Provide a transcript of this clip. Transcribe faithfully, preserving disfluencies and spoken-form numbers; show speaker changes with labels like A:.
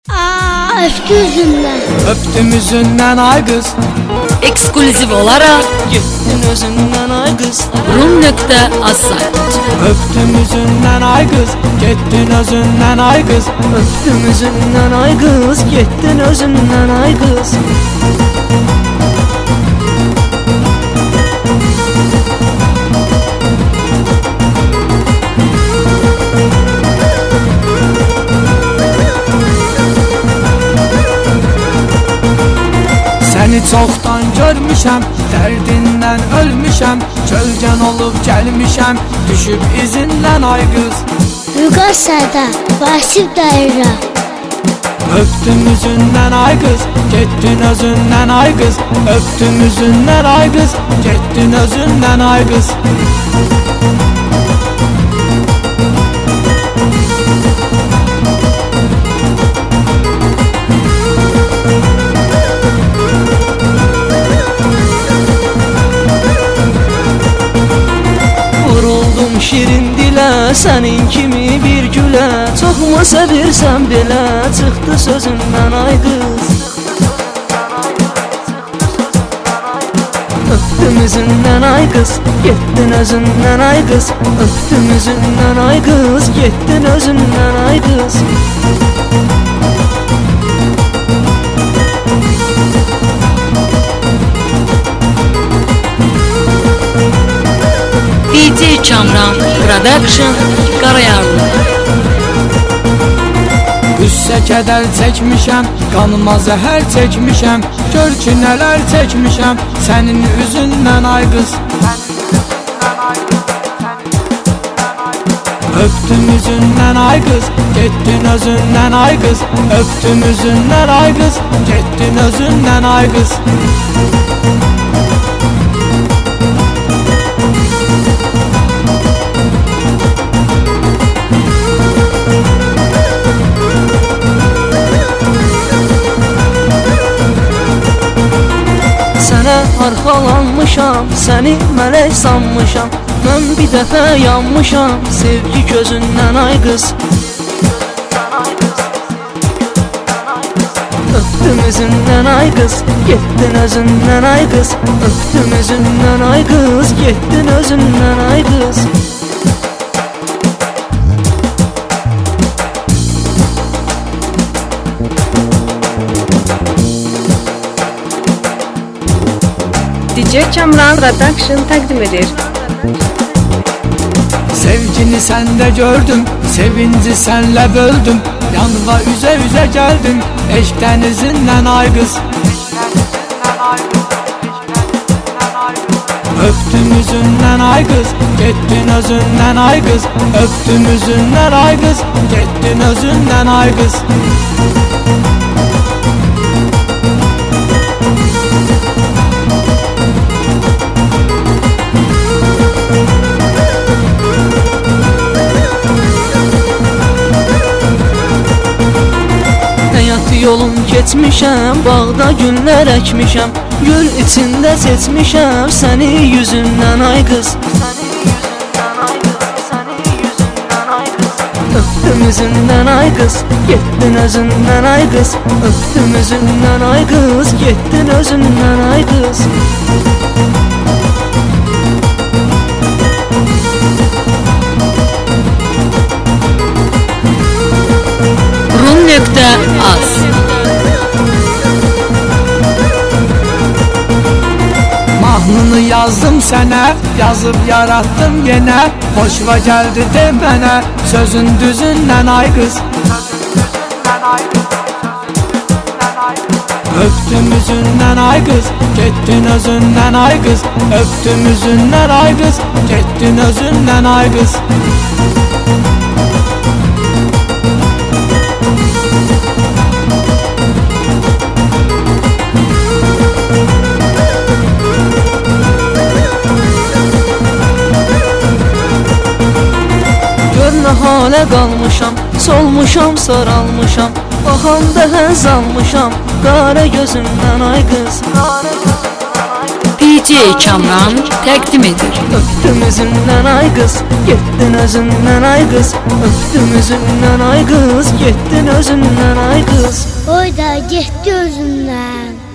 A: Öptü yüzünden.
B: Öptüm yüzünden ay kız.
C: Ekskluziv olarak
D: Gittin özünden ay kız.
C: rum nokta az sayt.
B: Öptüm yüzünden ay kız. Gittin özünden ay kız.
D: Öptüm özünden ay kız. Gittin özünden ay kız.
B: Seni çoxdan görmüşəm, dərdindən ölmüşəm. Kölgən olub gəlmişəm, düşüb izindən ay qız.
A: Vüqar Sərda, Vasif Daira.
B: Öptüm yüzündən ay qız, getdin özündən ay qız. Öptüm yüzündən ay qız, getdin özündən ay qız.
D: Vuruldum şirin dilə, sənin kimi bir gülə. Çoxmu sevirsən belə, çıxdı sözündən ay qız. Öptüm üzündən ay qız, getdin özündən ay qız. Öptüm üzündən ay qız, getdin özündən ay qız.
C: D J Kamran Production Qarayarlı.
B: Qüssə kədər çəkmişəm, qanıma zəhər çəkmişəm. Gör ki nələr çəkmişəm, sənin üzündən ay qız. Öptüm yüzündən ay qız, getdin özündən ay qız. Öptüm yüzündən ay qız, getdin özündən ay qız.
D: Sənə arxalanmışam, səni mələk sanmışam. Mən bir dəfə yanmışam, sevgi gözündən ay qız. Öptüm üzündən ay qız, getdin özündən ay qız. Öptüm üzündən ay qız, getdin özündən ay qız.
E: D J Kamran Production təqdim edir.
B: Sevgini səndə gördüm, sevinci sənlə böldüm. Yanıma üzə üzə gəldim, eşq dənizindən ay qız. Öptüm yüzündən ay qız, getdin özündən ay qız. Öptüm yüzündən ay qız, getdin özündən ay qız.
D: Yolun keçmişəm, bağda günlər əkmişəm. Gül içində seçmişəm, səni yüzündən ay qız. Öptüm üzündən ay qız, getdin özündən ay qız. Öptüm üzündən ay qız, getdin özündən ay qız.
C: rum nokta az.
B: Mahnını yazdım sənə, yazıb yarattım yenə. Xoşva gəldi de mənə, sözün düzündən ay qız. Öptüm yüzündən ay qız, getdin özündən ay qız. Öptüm yüzündən ay qız, getdin özündən ay qız.
D: Nə halə qalmışam, solmuşam, saralmışam. Baxanda həz almışam, qara gözümdən ay qız.
C: D D J Kamran təqdim edir.
D: Öptüm üzündən ay qız, getdin özündən ay qız. Öptüm üzündən ay qız, getdin özündən ay qız.
A: Oy da getdi özündən.